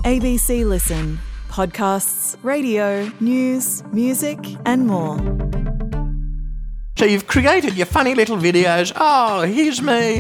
ABC Listen. Podcasts, radio, news, music and more. So you've created your funny little videos. Oh, here's me.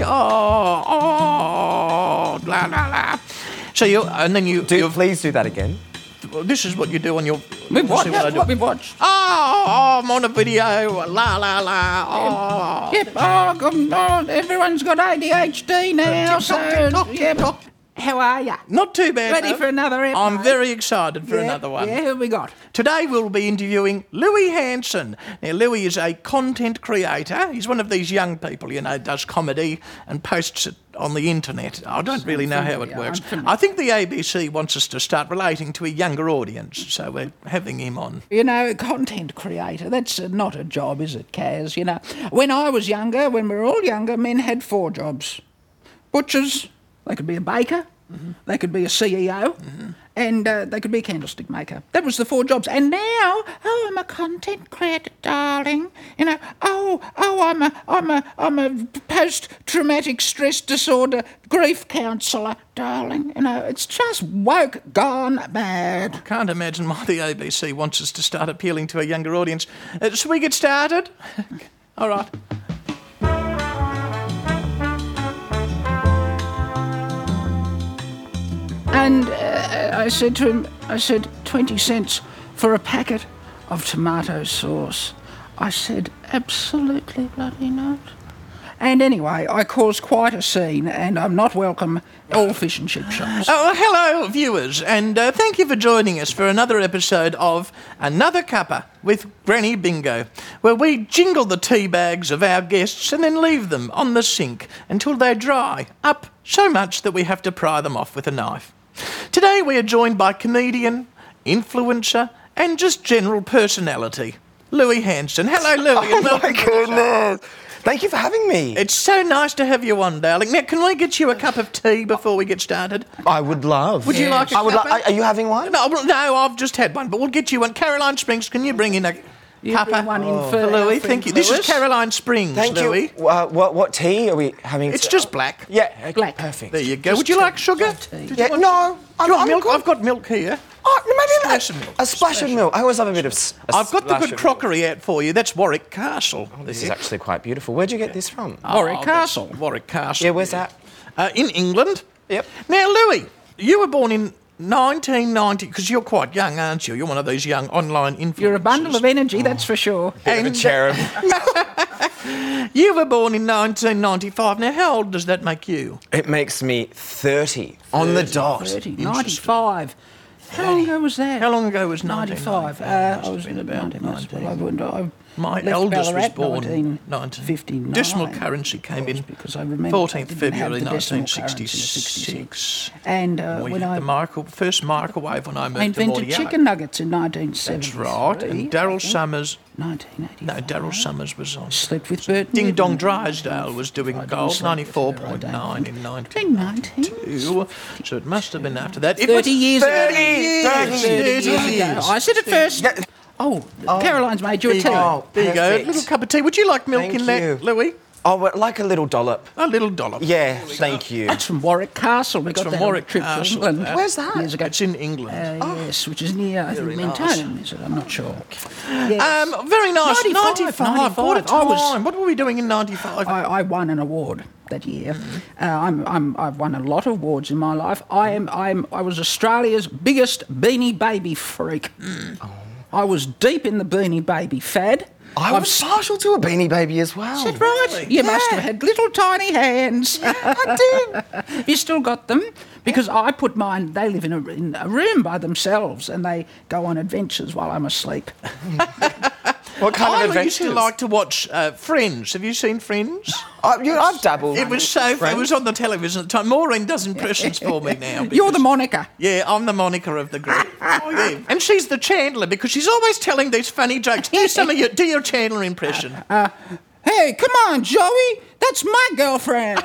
Oh, blah, blah, blah. So Please do that again. this is what you do on your... We've watched. See what I do. What we've watched. Oh, I'm on a video. La, la, la. Oh. Yep. Everyone's got ADHD now. Tick-tock. How are you? Not too bad. Ready though. for another episode? I'm very excited for another one. Yeah, who have we got? Today we'll be interviewing Louis Hanson. Now, Louis is a content creator. He's one of these young people, does comedy and posts it on the internet. I don't really know how it works. I think the ABC wants us to start relating to a younger audience, so we're having him on. Content creator, that's not a job, is it, Kaz? When I was younger, when we were all younger, men had 4 jobs. Butchers, they could be a baker, they could be a CEO, and they could be a candlestick maker. That was the 4 jobs. And now, I'm a content creator, darling. I'm a post-traumatic stress disorder grief counsellor, darling. It's just woke, gone mad. I can't imagine why the ABC wants us to start appealing to a younger audience. Shall we get started? All right. And I said to him, 20 cents for a packet of tomato sauce. I said, absolutely bloody not. And anyway, I caused quite a scene, and I'm not welcome all fish and chip shops. Oh, hello, viewers, and thank you for joining us for another episode of Another Cuppa with Granny Bingo, where we jingle the tea bags of our guests and then leave them on the sink until they dry up so much that we have to pry them off with a knife. Today we are joined by comedian, influencer, and just general personality, Louis Hanson. Hello, Louis. Oh, my goodness. Thank you for having me. It's so nice to have you on, darling. Now, can we get you a cup of tea before we get started? I would love. Would you like a cuppa? Are you having one? No, I've just had one, but we'll get you one. Caroline Springs, can you bring in a cuppa? Bring one in for Louis, thank you. This is Caroline Springs, Thank Louis. you. What tea are we having? It's just black. Yeah, Black. Perfect. There you go. Would you like sugar? Yeah, no. Do you want milk? I've got milk here. Splash of milk. A splash of milk. I always love a bit of. I've got the good crockery out for you. That's Warwick Castle. This is actually quite beautiful. Where'd you get this from? Warwick Castle. Warwick Castle. Yeah, where's that? In England. Yep. Now, Louis, you were born in 1990, because you're quite young, aren't you? You're one of those young online influencers. You're a bundle of energy, that's for sure. Bit of a cherub. You were born in 1995. Now, how old does that make you? It makes me 30 on the dot. 30, 95. How long ago was that? How long ago was 95. 1995? I was in about 19. My left eldest was Ballarat, born 1959. Decimal currency came in because I remember 14th they didn't February have the decimal currency in 1966. And We when had the first microwave when I moved I invented to Mordialloc. chicken nuggets in 1973. That's right. And Daryl Summers... 1985. No, Daryl Summers was on. Slept with Bert Ding Dong Newton. Drysdale was doing gold, 94.9 in 1992. So it must have been after that. It 30 was years ago. 30 years ago. I said it first. Caroline's made you a tea. Oh, There you go, a perfect. little cup of tea. Would you like milk Thank in that, you. Louis? Oh, well, like a little dollop. A little dollop. Yeah, thank you. That's from Warwick Castle. We got from that on a Warwick trip to Castle. England. Where's that? Years ago. It's in England. Yes, which is near, I think, Very Mentone, is it? I'm not sure. Yes. Very nice. 95. What a time. I was- What were we doing in 95? I won an award that year. I've won a lot of awards in my life. I was Australia's biggest Beanie Baby freak. I was deep in the Beanie Baby fad. I was partial to a Beanie Baby as well. Is that right? You must have had little tiny hands. I did. You still got them? Because I put mine, they live in a room by themselves and they go on adventures while I'm asleep. What kind of I adventures? used to like to watch Friends. Have you seen Friends? I've dabbled. It was it was on the television at the time. Maureen does impressions for me now. You're the Monica. Yeah, I'm the Monica of the group. Oh, yeah. And she's the Chandler because she's always telling these funny jokes. Here's some of do your Chandler impression. Hey, come on, Joey. That's my girlfriend.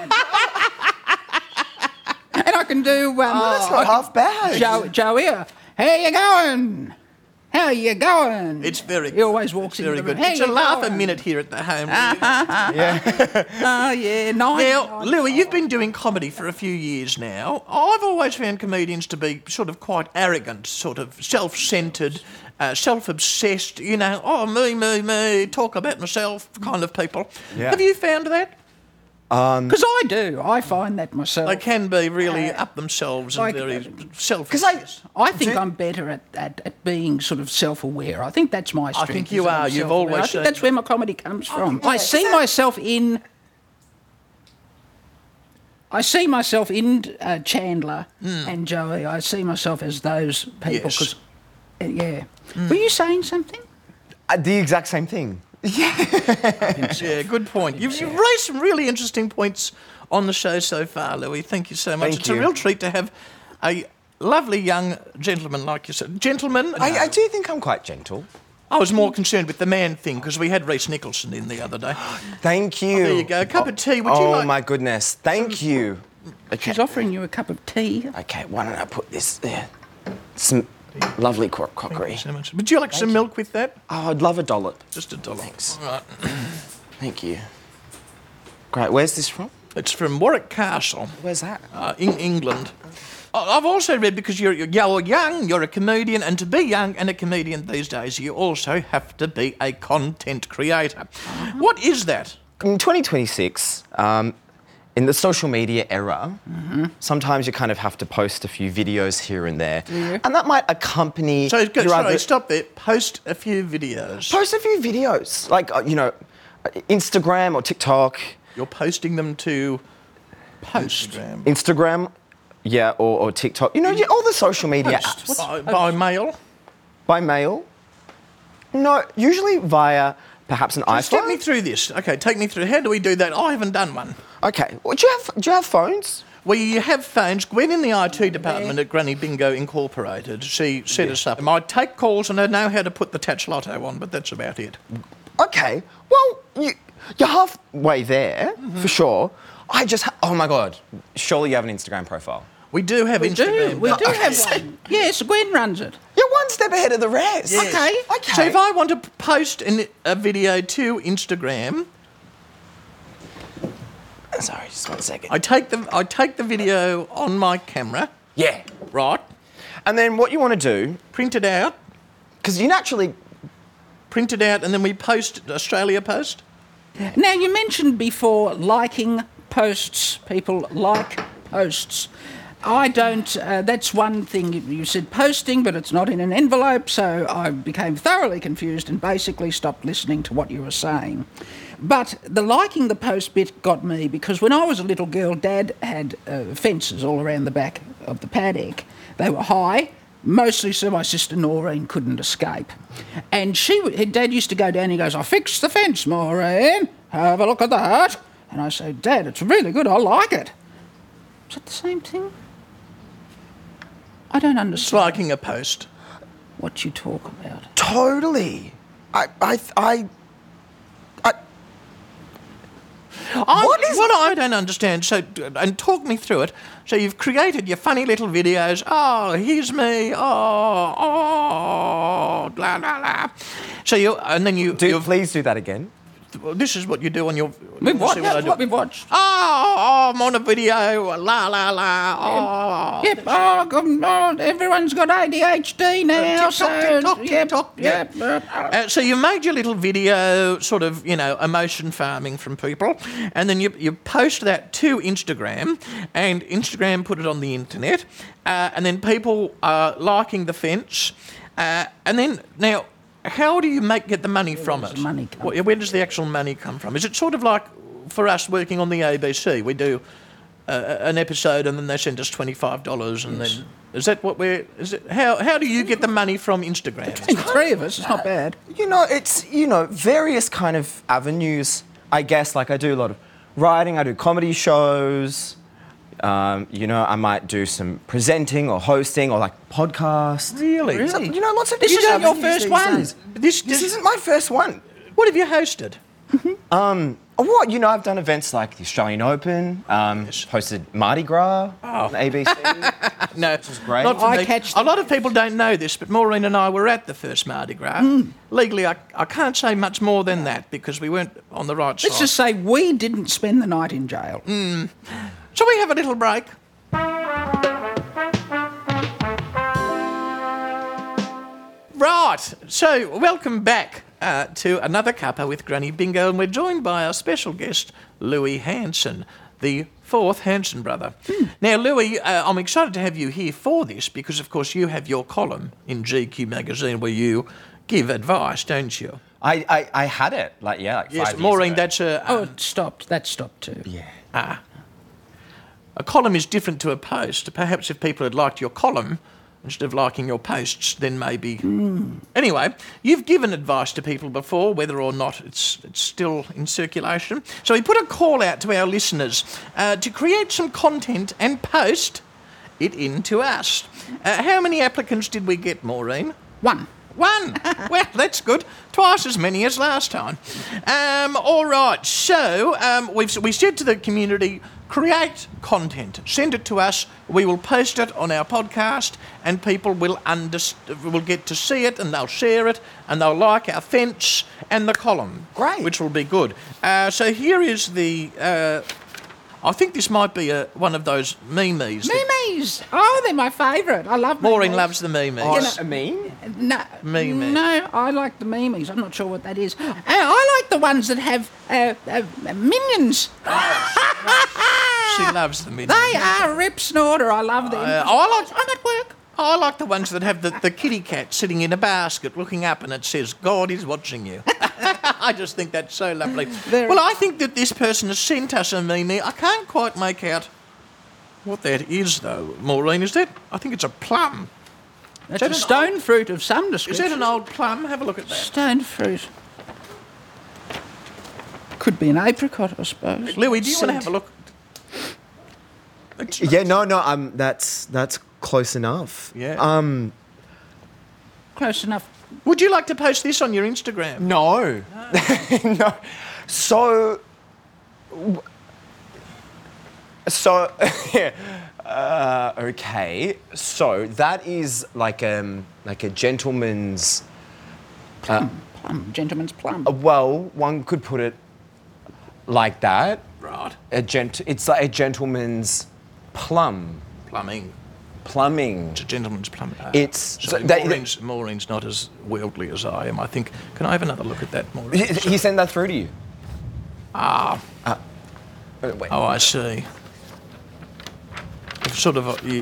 And I can do... That's not half bad. Joey, how you going? How you going? It's very He always walks it's very into the good. room. How It's a you laugh a going? minute here at the home. Oh, yeah. Now, Louis, you've been doing comedy for a few years now. I've always found comedians to be sort of quite arrogant, sort of self-centred, self-obsessed, me, talk about myself kind of people. Yeah. Have you found that? Because I do. I find that myself. They can be really up themselves and like, very self. Because I think I'm better at being sort of self-aware. I think that's my strength. think you is that I'm are. You've self-aware. always I think said that's that. where my comedy comes from. yeah. I see myself in Chandler and Joey. I see myself as those people. Yes. 'Cause, yeah. Were you saying something? The exact same thing. Yeah, good point. You've raised some really interesting points on the show so far, Louis. Thank you so much. Thank It's you. a real treat to have a lovely young gentleman like yourself. Gentleman? I do think I'm quite gentle. I was more concerned with the man thing because we had Reece Nicholson in the other day. Thank you. There you go. A cup of tea. Would you Oh like? my goodness. Thank you. Okay. She's offering you a cup of tea. Okay, why don't I put this there? Some lovely crockery. So much. Would you like some milk with that? Oh, I'd love a dollop. Just $1. Thanks. All right. Thank you. Great. Where's this from? It's from Warwick Castle, Where's that? in England. I've also read because you're young, you're a comedian, and to be young and a comedian these days, you also have to be a content creator. What is that? In 2026, in the social media era, sometimes you kind of have to post a few videos here and there. And that might accompany So, your other... stop there. Post a few videos. Post a few videos, like, Instagram or TikTok. You're posting them to Instagram. Instagram, yeah, or TikTok. All the social media apps. By mail. By mail? No, usually via perhaps an iPhone. Step me through this. Okay, take me through. How do we do that? I haven't done one. Okay. Well, do you have phones? We have phones. Gwen in the IT department at Granny Bingo Incorporated, she set us up. I take calls and I know how to put the Touch Lotto on, but that's about it. Okay. Well, you're halfway there, for sure. Oh my God. Surely you have an Instagram profile. We do have Instagram. We do Okay, have so- one. Yes, Gwen runs it. You're one step ahead of the rest. Yes. Okay. So if I want to post a video to Instagram, Sorry, just 1 second. I take the video on my camera, Yeah. right? And then what you want to do, Print it out, because you naturally... and then we post Australia Post. Now, you mentioned before liking posts. People like posts. I don't. That's one thing you said posting, but it's not in an envelope, so I became thoroughly confused and basically stopped listening to what you were saying. But the liking the post bit got me because when I was a little girl, Dad had fences all around the back of the paddock. They were high, mostly so my sister Noreen couldn't escape. And Dad used to go down and he goes, "I fixed the fence, Maureen. Have a look at that." And I say, "Dad, it's really good. I like it." Is that the same thing? I don't It's understand liking a post. what you talk about. Totally. What I don't understand, and talk me through it. So you've created your funny little videos. Oh, here's me. Oh, blah, blah, blah. Please do that again. This is what you do on your... We've watched. see what I That's do. what we've watched. Oh, I'm on a video. La, la, la. Oh. Yep. Everyone's got ADHD now. TikTok. Yep. So you made your little video, sort of, emotion farming from people, and then you post that to Instagram, and Instagram put it on the internet, and then people are liking the fence, and then now. How do you get the money from does it? the money come Where does the actual money come from? Is it sort of like for us working on the ABC? We do an episode and then they send us $25 and then... Is that what we're... How do you get the money from Instagram? Between the three of us, it's not bad. It's, various kind of avenues, I guess. Like, I do a lot of writing, I do comedy shows. I might do some presenting or hosting or, like, podcasts. Really? So, lots of This different isn't your avenues first these one. days. This This isn't my first one. What have you hosted? Oh, what? You know, I've done events like the Australian Open, hosted Mardi Gras on ABC. No, is great. not for I me. catch A lot of people don't know this, but Maureen and I were at the first Mardi Gras. Legally, I can't say much more than that because we weren't on the right side. Let's just say we didn't spend the night in jail. Shall we have a little break? Right, so welcome back to another cuppa with Granny Bingo, and we're joined by our special guest, Louis Hanson, the fourth Hanson brother. Now, Louis, I'm excited to have you here for this because, of course, you have your column in GQ magazine where you give advice, don't you? I had it, like 5 Yes, years Maureen, ago. that's a... Oh, it stopped. That stopped too. Yeah. A column is different to a post. Perhaps if people had liked your column instead of liking your posts, then maybe... Anyway, you've given advice to people before, whether or not it's still in circulation. So we put a call out to our listeners to create some content and post it in to us. How many applicants did we get, Maureen? One. One. Well, that's good. Twice as many as last time. All right. So we said to the community, create content, send it to us. We will post it on our podcast, and people will get to see it, and they'll share it, and they'll like our fence and the column. Great. Which will be good. So here is the. I think this might be one of those memes. Memes! Oh, they're my favourite. I love memes. Maureen loves the memes. A meme? No, Meme. no, I like the memes. I'm not sure what that is. I like the ones that have minions. She loves the memes. They are rip snorter. I love them. I'm at work. I like the ones that have the kitty cat sitting in a basket looking up and it says, God is watching you. I just think that's so lovely. Well, I think that this person has sent us a meme. I can't quite make out what that is, though, Maureen. Is that? I think it's a plum. That's a stone fruit of some Is description. that an old plum? Have a look at that. Stone fruit. Could be an apricot, I suppose. Louis, do you want to have a look? Yeah, no, that's close enough. Yeah. Close enough. Would you like to post this on your Instagram? No. No. So, okay. So that is like a gentleman's. Plum. Gentleman's plum. Well, one could put it like that. Right. It's like a gentleman's plum. Plumbing. Plumbing. It's a gentleman's plum. It's So Maureen's not as worldly as I am. I think. Can I have another look at that, Maureen? He sent that through to you. Wait. Oh, I see. It's sort of.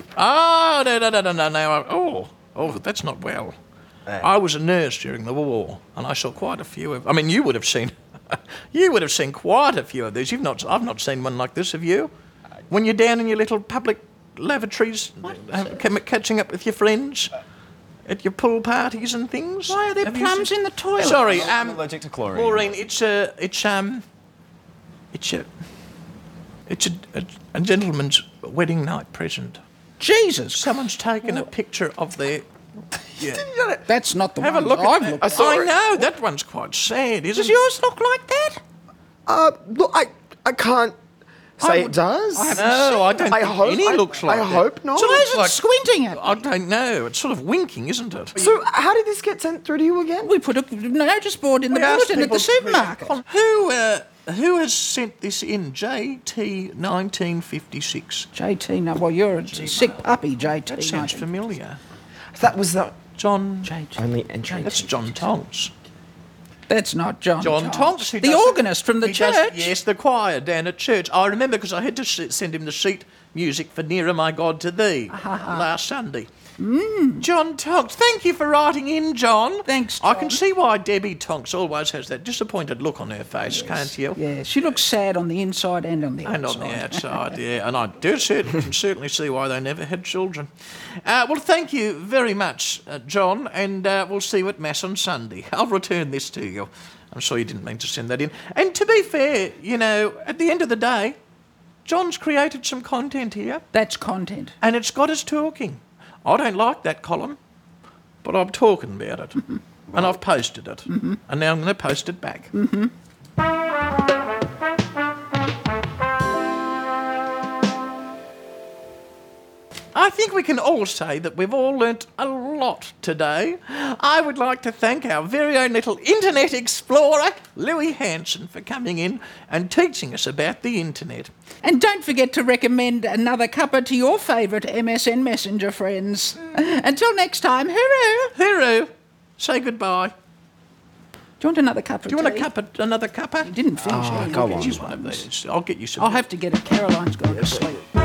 No. Oh, that's not well. I was a nurse during the war, and I saw quite a few of. I mean, you would have seen. You would have seen quite a few of these. I've not seen one like this, have you? When you're down in your little public lavatories, catching up with your friends at your pool parties and things. Why are there plums in the toilet? Sorry, I'm allergic to chlorine. Maureen, it's a gentleman's wedding night present. Jesus. Someone's taken a picture of their. Yeah. That's not the Have one a look I've at looked that. I know that one's quite sad, isn't Does it? yours look like that? Look, I can't say it does. No, I don't I think hope. any looks like I that. hope not. So why is it like- squinting at I me? don't know. It's sort of winking, isn't it? So how did this get sent through to you again? We put a notice board in the asked bulletin at the people to supermarket. Who has sent this in? JT 1956. JT, no, well, you're a sick puppy, JT. That sounds familiar. That was the John. JT. only entry. That's John Tonks. That's not John. John Tonks. who The does organist from the he does- church. yes, the choir down at church. I remember because I had to send him the sheet music for Nearer My God to Thee last Sunday. John Tonks. Thank you for writing in, John. Thanks, I can John. see why Debbie Tonks always has that disappointed look on her face, can't you? Yeah, she looks sad on the inside and on the And outside. on the outside, yeah. And I can certainly see why they never had children. Well, thank you very much, John, and we'll see you at Mass on Sunday. I'll return this to you. I'm sure you didn't mean to send that in. And to be fair, you know, at the end of the day, John's created some content here, That's content. and it's got us talking. I don't like that column, but I'm talking about it. And I've posted it. And now I'm going to post it back. I think we can all say that we've all learnt a lot today. I would like to thank our very own little internet explorer, Louis Hanson, for coming in and teaching us about the internet. And don't forget to recommend Another Cuppa to your favourite MSN Messenger friends. Until next time, hooroo! Hooroo! Say goodbye. Do you want another cup of Do you want tea? another cuppa? You didn't finish it. go on. Use one of these. I'll get you some. I'll have to get it. Caroline's gone to sleep.